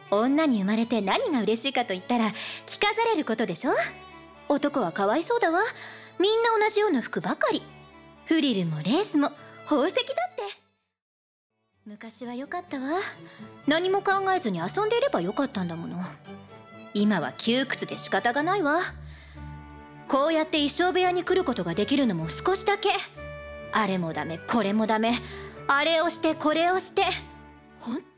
女に生まれて何が嬉しいかと言ったら着飾れることでしょ。男はかわいそうだわ。みんな同じような服ばかり。フリルもレースも宝石だって。昔は良かったわ。何も考えずに遊んでいればよかったんだもの。今は窮屈で仕方がないわ。こうやって衣装部屋に来ることができるのも少しだけ。あれもダメこれもダメ、あれをしてこれをして、本